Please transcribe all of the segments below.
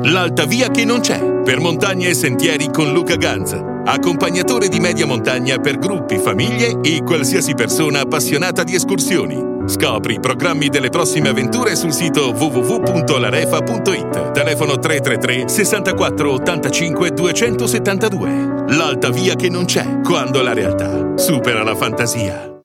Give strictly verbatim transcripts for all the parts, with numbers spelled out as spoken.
L'alta via che non c'è, per montagne e sentieri con Luca Ganza. Accompagnatore di media montagna per gruppi, famiglie e qualsiasi persona appassionata di escursioni. Scopri i programmi delle prossime avventure sul sito w w w punto larefa punto i t. Telefono tre tre tre sessantaquattro ottantacinque duecentosettantadue. L'alta via che non c'è, quando la realtà supera la fantasia.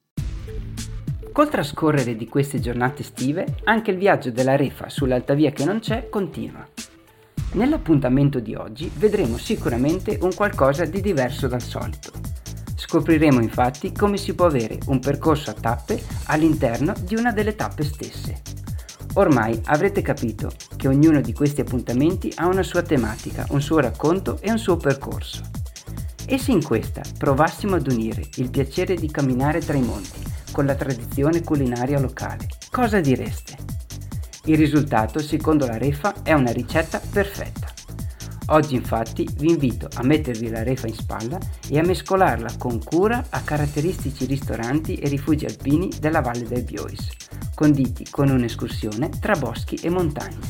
Col trascorrere di queste giornate estive, anche il viaggio della Refa sull'alta via che non c'è continua. Nell'appuntamento di oggi vedremo sicuramente un qualcosa di diverso dal solito. Scopriremo infatti come si può avere un percorso a tappe all'interno di una delle tappe stesse. Ormai avrete capito che ognuno di questi appuntamenti ha una sua tematica, un suo racconto e un suo percorso. E se in questa provassimo ad unire il piacere di camminare tra i monti con la tradizione culinaria locale, cosa direste? Il risultato, secondo la Refa, è una ricetta perfetta. Oggi infatti vi invito a mettervi la Refa in spalla e a mescolarla con cura a caratteristici ristoranti e rifugi alpini della Valle del Biois, conditi con un'escursione tra boschi e montagne.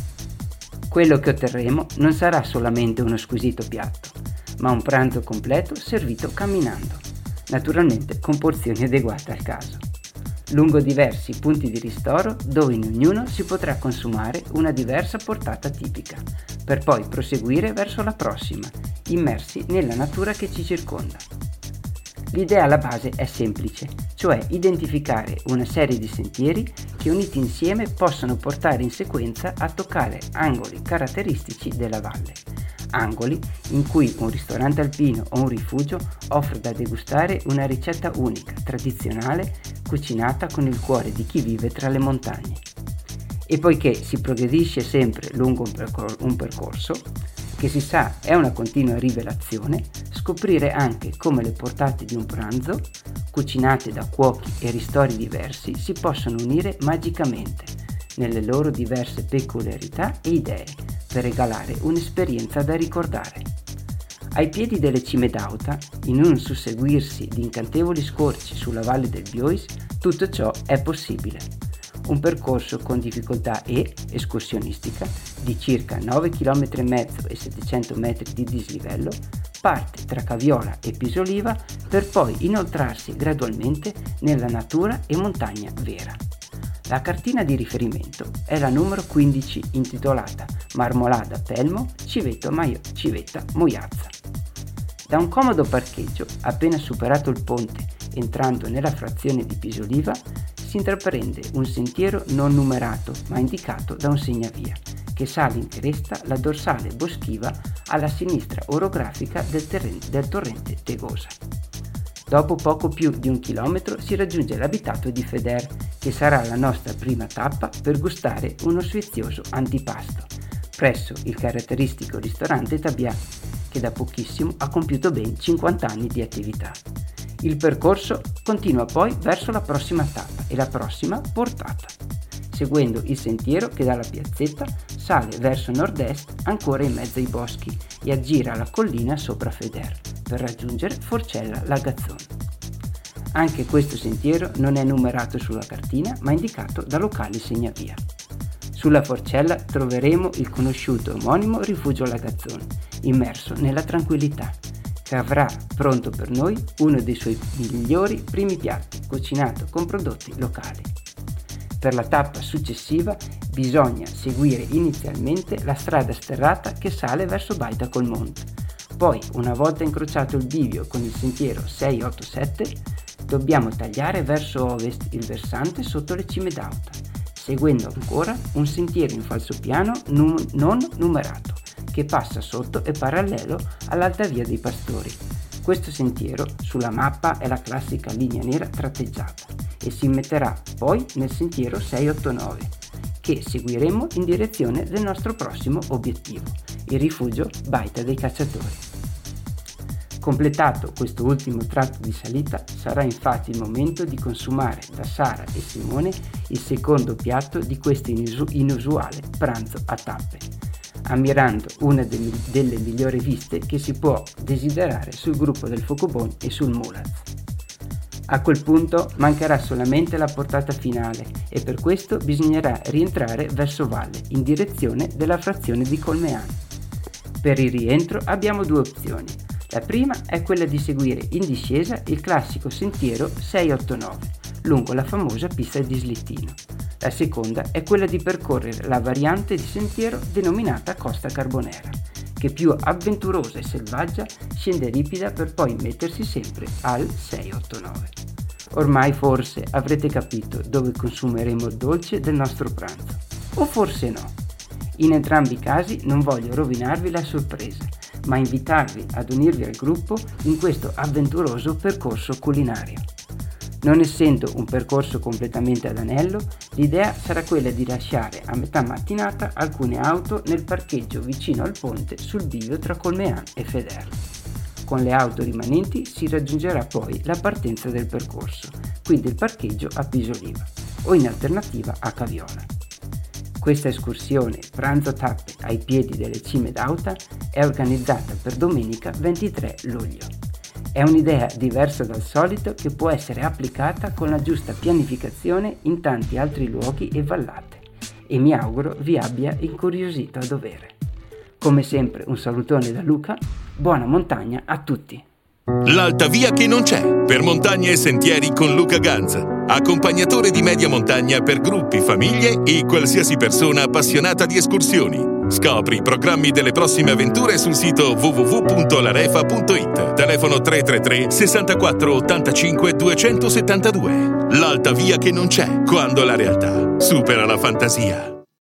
Quello che otterremo non sarà solamente uno squisito piatto, ma un pranzo completo servito camminando, naturalmente con porzioni adeguate al caso, lungo diversi punti di ristoro dove in ognuno si potrà consumare una diversa portata tipica, per poi proseguire verso la prossima, immersi nella natura che ci circonda. L'idea alla base è semplice, cioè identificare una serie di sentieri che uniti insieme possono portare in sequenza a toccare angoli caratteristici della valle, angoli in cui un ristorante alpino o un rifugio offre da degustare una ricetta unica, tradizionale, cucinata con il cuore di chi vive tra le montagne. E poiché si progredisce sempre lungo un, percor- un percorso, che si sa è una continua rivelazione, scoprire anche come le portate di un pranzo, cucinate da cuochi e ristori diversi, si possono unire magicamente nelle loro diverse peculiarità e idee per regalare un'esperienza da ricordare. Ai piedi delle cime d'Auta, in un susseguirsi di incantevoli scorci sulla Valle del Biois, tutto ciò è possibile. Un percorso con difficoltà e escursionistica di circa nove virgola cinque chilometri e settecento metri di dislivello parte tra Caviola e Pisoliva per poi inoltrarsi gradualmente nella natura e montagna vera. La cartina di riferimento è la numero quindici intitolata Marmolada Pelmo Civetto Maio- Civetta Moiazza. Da un comodo parcheggio, appena superato il ponte entrando nella frazione di Pisoliva, si intraprende un sentiero non numerato ma indicato da un segnavia che sale in cresta la dorsale boschiva alla sinistra orografica del, terren- del torrente Tegosa. Dopo poco più di un chilometro si raggiunge l'abitato di Feder, che sarà la nostra prima tappa per gustare uno sfizioso antipasto, presso il caratteristico ristorante Tabià, che da pochissimo ha compiuto ben cinquanta anni di attività. Il percorso continua poi verso la prossima tappa e la prossima portata, seguendo il sentiero che dalla piazzetta sale verso nord-est ancora in mezzo ai boschi e aggira la collina sopra Feder per raggiungere Forcella Lagazzone. Anche questo sentiero non è numerato sulla cartina ma indicato da locali segnavia. Sulla Forcella troveremo il conosciuto omonimo rifugio Lagazzone, immerso nella tranquillità, che avrà pronto per noi uno dei suoi migliori primi piatti, cucinato con prodotti locali. Per la tappa successiva bisogna seguire inizialmente la strada sterrata che sale verso Baita col Monte. Poi, una volta incrociato il bivio con il sentiero sei otto sette, dobbiamo tagliare verso ovest il versante sotto le cime d'Auta, seguendo ancora un sentiero in falsopiano num- non numerato, che passa sotto e parallelo all'Alta Via dei Pastori. Questo sentiero sulla mappa è la classica linea nera tratteggiata e si metterà poi nel sentiero sei otto nove, che seguiremo in direzione del nostro prossimo obiettivo, il rifugio Baita dei Cacciatori. Completato questo ultimo tratto di salita, sarà infatti il momento di consumare da Sara e Simone il secondo piatto di questo inusu- inusuale pranzo a tappe, ammirando una delle, delle migliori viste che si può desiderare sul gruppo del Focobon e sul Mulaz. A quel punto mancherà solamente la portata finale e per questo bisognerà rientrare verso valle in direzione della frazione di Colmeán. Per il rientro abbiamo due opzioni. La prima è quella di seguire in discesa il classico sentiero seicentottantanove lungo la famosa pista di slittino. La seconda è quella di percorrere la variante di sentiero denominata Costa Carbonera, che più avventurosa e selvaggia scende ripida per poi mettersi sempre al seicentottantanove. Ormai forse avrete capito dove consumeremo il dolce del nostro pranzo, o forse no. In entrambi i casi non voglio rovinarvi la sorpresa, ma invitarvi ad unirvi al gruppo in questo avventuroso percorso culinario. Non essendo un percorso completamente ad anello, l'idea sarà quella di lasciare a metà mattinata alcune auto nel parcheggio vicino al ponte sul bivio tra Colmeán e Federle. Con le auto rimanenti si raggiungerà poi la partenza del percorso, quindi il parcheggio a Pisoliva, o in alternativa a Caviola. Questa escursione pranzo tappe ai piedi delle cime d'Auta è organizzata per domenica ventitré luglio. È un'idea diversa dal solito che può essere applicata con la giusta pianificazione in tanti altri luoghi e vallate e mi auguro vi abbia incuriosito a dovere. Come sempre un salutone da Luca, buona montagna a tutti! L'Alta Via che non c'è, per montagne e sentieri con Luca Ganza, accompagnatore di media montagna per gruppi, famiglie e qualsiasi persona appassionata di escursioni. Scopri i programmi delle prossime avventure sul sito w w w punto larefa punto i t. Telefono tre tre tre sessantaquattro ottantacinque duecentosettantadue. L'Alta Via che non c'è, quando la realtà supera la fantasia.